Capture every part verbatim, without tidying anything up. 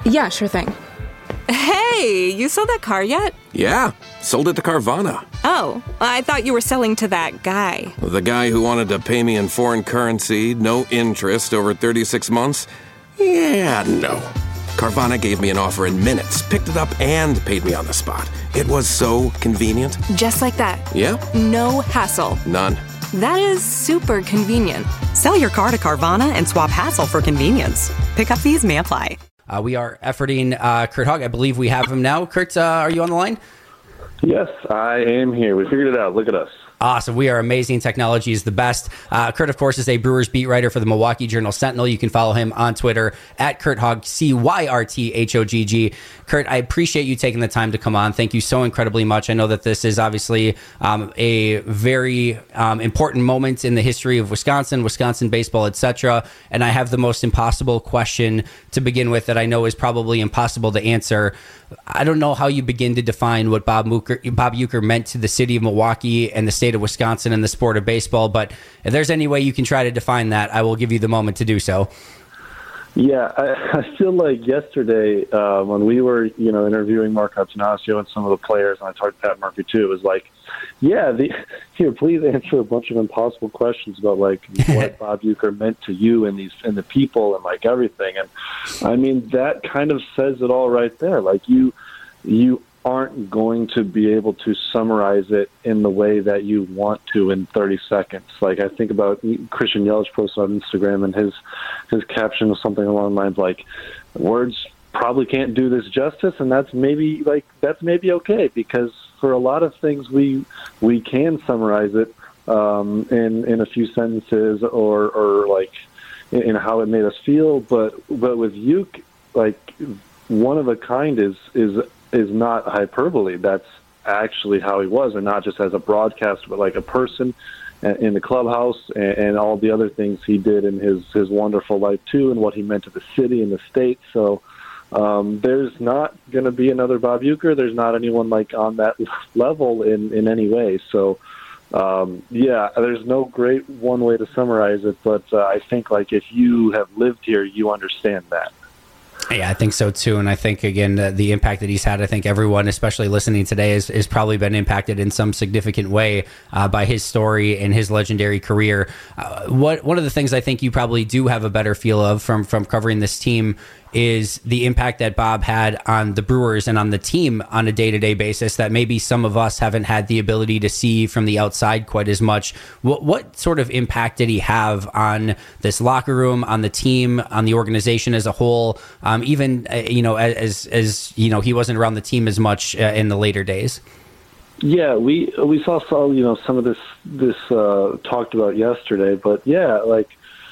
Yeah, sure thing. Hey, you sold that car yet? Yeah, sold it to Carvana. Oh, I thought you were selling to that guy. The guy who wanted to pay me in foreign currency, no interest, over thirty-six months? Yeah, no. Carvana gave me an offer in minutes, picked it up, and paid me on the spot. It was so convenient. Just like that. Yeah. No hassle. None. That is super convenient. Sell your car to Carvana and swap hassle for convenience. Pickup fees may apply. Uh, we are efforting uh, Kurt Hogg. I believe we have him now. Kurt, uh, are you on the line? Yes, I am here. We figured it out. Look at us. Awesome. We are amazing. Technology is the best. Uh, Kurt, of course, is a Brewers beat writer for the Milwaukee Journal-Sentinel. You can follow him on Twitter at Kurt Hogg, C Y R T H O G G. Kurt, I appreciate you taking the time to come on. Thank you so incredibly much. I know that this is obviously um, a very um, important moment in the history of Wisconsin, Wisconsin baseball, et cetera. And I have the most impossible question to begin with that I know is probably impossible to answer. I don't know how you begin to define what Bob Uecker, Bob Uecker meant to the city of Milwaukee and the state of Wisconsin and the sport of baseball, but if there's any way you can try to define that, I will give you the moment to do so. Yeah, I, I feel like yesterday uh, when we were, you know, interviewing Mark Attanasio and some of the players, and I talked to Pat Murphy too, it was like, yeah, the, here, please answer a bunch of impossible questions about like what Bob Uecker meant to you and these and the people and like everything. And I mean, that kind of says it all right there. Like you, you aren't going to be able to summarize it in the way that you want to in thirty seconds. Like I think about Christian Yelich posted on Instagram, and his his caption was something along the lines like, words probably can't do this justice, and that's maybe like that's maybe okay, because for a lot of things we we can summarize it um, in in a few sentences or or like in, in how it made us feel. But but with Uke, like one of a kind is is is not hyperbole. That's actually how he was, and not just as a broadcaster, but like a person in the clubhouse and, and all the other things he did in his, his wonderful life too, and what he meant to the city and the state. So um, there's not going to be another Bob Uecker. There's not anyone like on that level in, in any way. So um, yeah, there's no great one way to summarize it, but uh, I think like if you have lived here, you understand that. Yeah, I think so too. And I think, again, uh, the impact that he's had, I think everyone, especially listening today, has, has probably been impacted in some significant way uh, by his story and his legendary career. Uh, what one of the things I think you probably do have a better feel of from, from covering this team is the impact that Bob had on the Brewers and on the team on a day-to-day basis that maybe some of us haven't had the ability to see from the outside quite as much. What, what sort of impact did he have on this locker room, on the team, on the organization as a whole? Um, even, uh, you know, as, as, you know, he wasn't around the team as much uh, in the later days. Yeah, we, we saw, saw, you know, some of this, this uh, talked about yesterday, but yeah, like,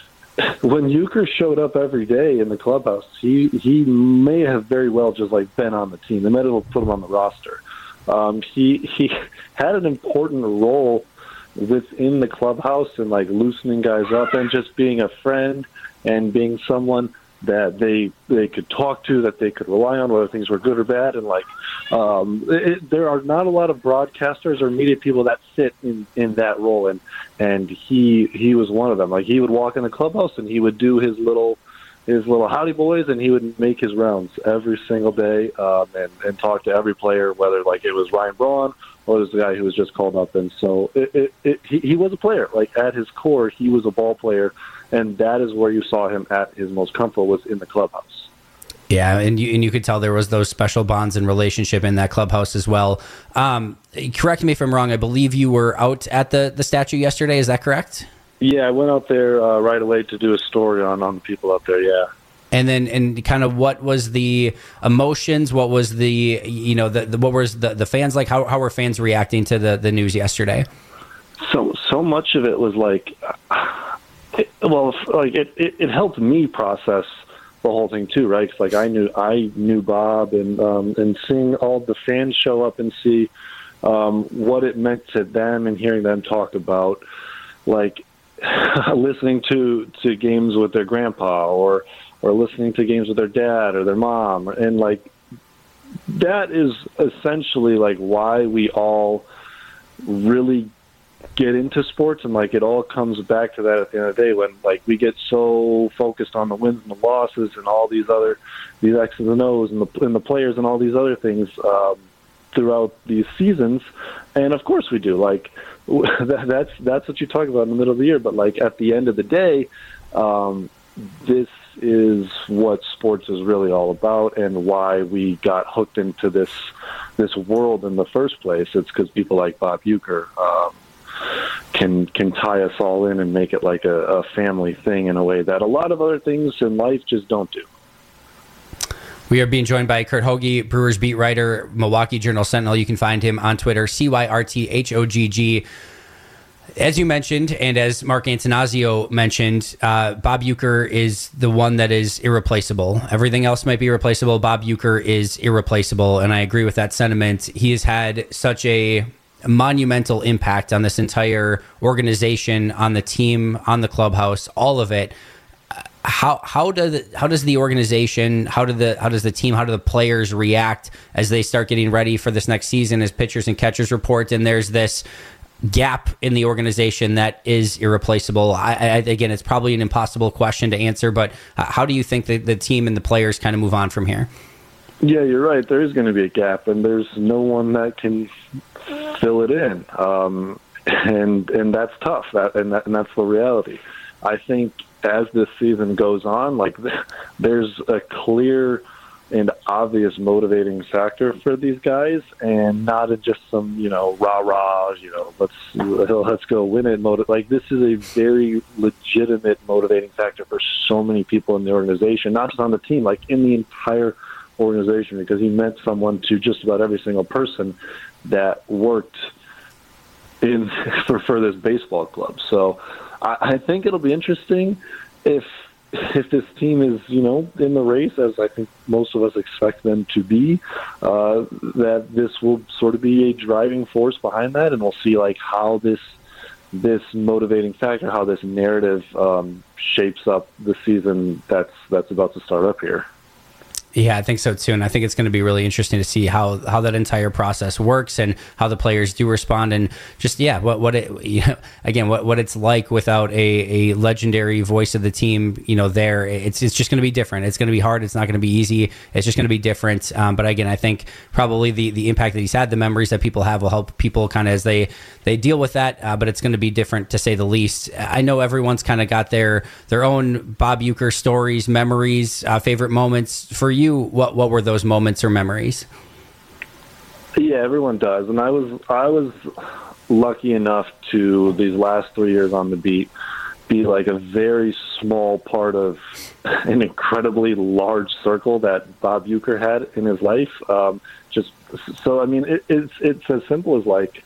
when Uecker showed up every day in the clubhouse, he he may have very well just like been on the team. They might have put him on the roster. Um, he he had an important role within the clubhouse and like loosening guys up and just being a friend and being someone that they they could talk to, that they could rely on, whether things were good or bad. And like um, it, there are not a lot of broadcasters or media people that fit in, in that role, and and he he was one of them. Like he would walk in the clubhouse and he would do his little his little howdy boys, and he would make his rounds every single day um, and and talk to every player, whether like it was Ryan Braun or it was the guy who was just called up. And so it, it, it, he, he was a player. Like at his core, he was a ball player. And that is where you saw him at his most comfortable, was in the clubhouse. Yeah, and you and you could tell there was those special bonds and relationship in that clubhouse as well. Um, correct me if I'm wrong. I believe you were out at the, the statue yesterday. Is that correct? Yeah, I went out there uh, right away to do a story on, on the people out there, yeah. And then, and kind of what was the emotions? What was the, you know, the, the what was the, the fans like? How how were fans reacting to the, the news yesterday? So so much of it was like... It, well, like it, it, it helped me process the whole thing too, right? 'Cause like I knew, I knew Bob, and um, and seeing all the fans show up and see um, what it meant to them, and hearing them talk about, like listening to, to games with their grandpa, or or listening to games with their dad or their mom, and like that is essentially like why we all really get into sports, and like it all comes back to that at the end of the day when like we get so focused on the wins and the losses and all these other these X's and O's and the and the players and all these other things um, throughout these seasons. And of course we do. Like that, that's that's what you talk about in the middle of the year. But like at the end of the day, um, this is what sports is really all about, and why we got hooked into this this world in the first place. It's because people like Bob Uecker um, can can tie us all in and make it like a, a family thing in a way that a lot of other things in life just don't do. We are being joined by Curt Hogge, Brewers beat writer, Milwaukee Journal Sentinel. You can find him on Twitter, C Y R T H O G G. As you mentioned, and as Mark Attanasio mentioned, uh, Bob Uecker is the one that is irreplaceable. Everything else might be irreplaceable. Bob Uecker is irreplaceable, and I agree with that sentiment. He has had such a monumental impact on this entire organization, on the team, on the clubhouse, all of it. How how does how does the organization, how do the how does the team, how do the players react as they start getting ready for this next season, as pitchers and catchers report, and there's this gap in the organization that is irreplaceable? I, I, again, it's probably an impossible question to answer, but how do you think that the team and the players kind of move on from here? Yeah, you're right. There is going to be a gap, and there's no one that can fill it in, um, and and that's tough. That and, that and that's the reality. I think as this season goes on, like there's a clear and obvious motivating factor for these guys, and not in just some, you know, rah rah, you know, let's let's go win it mode. Like this is a very legitimate motivating factor for so many people in the organization, not just on the team, like in the entire organization, because he meant someone to just about every single person that worked in for for this baseball club. So I, I think it'll be interesting if. If this team is, you know, in the race, as I think most of us expect them to be, uh, that this will sort of be a driving force behind that, and we'll see like how this this motivating factor, how this narrative um, shapes up the season that's that's about to start up here. Yeah, I think so too, and I think it's going to be really interesting to see how, how that entire process works and how the players do respond, and just yeah, what what it you know, again what, what it's like without a, a legendary voice of the team, you know, there. It's it's just going to be different. It's going to be hard. It's not going to be easy. It's just going to be different. Um, but again, I think probably the, the impact that he's had, the memories that people have, will help people kind of as they they deal with that. Uh, but it's going to be different to say the least. I know everyone's kind of got their their own Bob Uecker stories, memories, uh, favorite moments. For you, what what were those moments or memories? Yeah, everyone does, and I was I was lucky enough to these last three years on the beat be like a very small part of an incredibly large circle that Bob Uecker had in his life. Um, just so I mean, it, it's it's as simple as like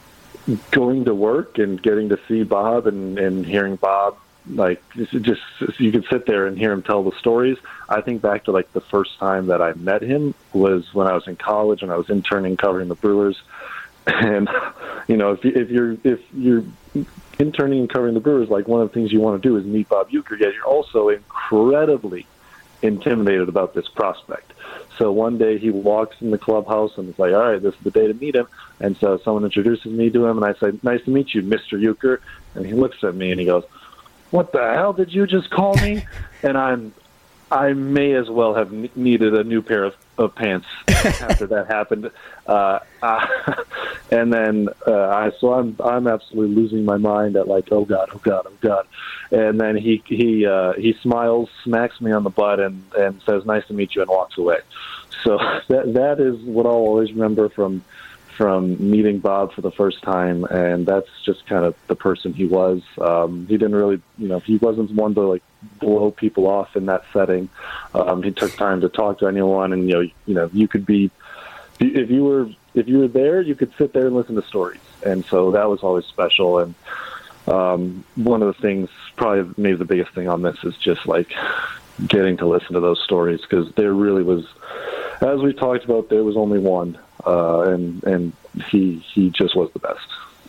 going to work and getting to see Bob and, and hearing Bob. Like just you could sit there and hear him tell the stories. I think back to like the first time that I met him was when I was in college and I was interning covering the Brewers. And you know, if you, if you're if you're interning and covering the Brewers, like one of the things you want to do is meet Bob Uecker. Yet you're also incredibly intimidated about this prospect. So one day he walks in the clubhouse and it's like, all right, this is the day to meet him. And so someone introduces me to him, and I say, nice to meet you, Mister Uecker. And he looks at me and he goes, what the hell did you just call me? And I'm, I may as well have needed a new pair of, of pants after that happened. Uh, uh, and then, uh, I, so I'm, I'm absolutely losing my mind at like, oh God, oh God, oh God. And then he, he, uh, he smiles, smacks me on the butt and, and says, nice to meet you, and walks away. So that, that is what I'll always remember from, from meeting Bob for the first time, and that's just kind of the person he was. Um, he didn't really, you know, he wasn't one to like blow people off in that setting. Um, he took time to talk to anyone, and you know, you know, you could be, if you were, if you were there, you could sit there and listen to stories, and so that was always special. And um, one of the things, probably maybe the biggest thing on this, is just like getting to listen to those stories, because there really was, as we talked about, there was only one. Uh, and and he he just was the best.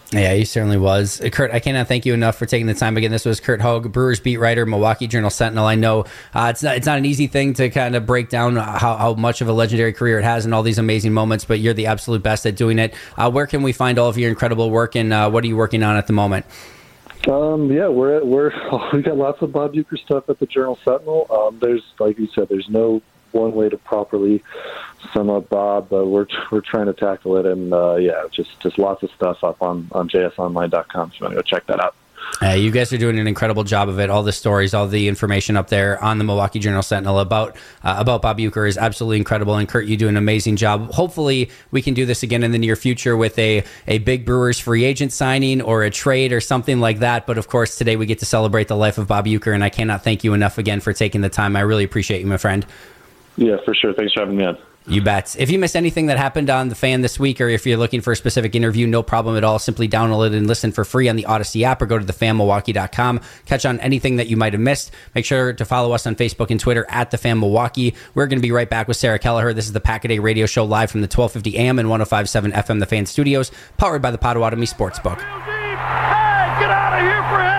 Yeah, he certainly was. Kurt, I cannot thank you enough for taking the time. Again, this was Curt Hogg, Brewers beat writer, Milwaukee Journal-Sentinel. I know uh, it's not it's not an easy thing to kind of break down how, how much of a legendary career it has and all these amazing moments, but you're the absolute best at doing it. Uh, where can we find all of your incredible work, and uh, what are you working on at the moment? Um, yeah, we're at, we're we got lots of Bob Uecker stuff at the Journal-Sentinel. Um, there's, like you said, there's no one way to properly sum up Bob, but we're we're trying to tackle it, and uh, yeah, just just lots of stuff up on on j s online dot com. So you want to go check that out. Uh, you guys are doing an incredible job of it. All the stories, all the information up there on the Milwaukee Journal-Sentinel about uh, about Bob Uecker is absolutely incredible. And Kurt, you do an amazing job. Hopefully, we can do this again in the near future with a a big Brewers free agent signing or a trade or something like that. But of course, today we get to celebrate the life of Bob Uecker, and I cannot thank you enough again for taking the time. I really appreciate you, my friend. Yeah, for sure. Thanks for having me on. You bet. If you missed anything that happened on The Fan this week, or if you're looking for a specific interview, no problem at all. Simply download it and listen for free on the Odyssey app, or go to the fan milwaukee dot com. Catch on anything that you might have missed. Make sure to follow us on Facebook and Twitter at The Fan Milwaukee. We're going to be right back with Sarah Kelleher. This is the Pack-A-Day Radio Show live from the twelve fifty A M and one oh five point seven F M The Fan studios, powered by the Potawatomi Sportsbook. Hey, get out of here for him!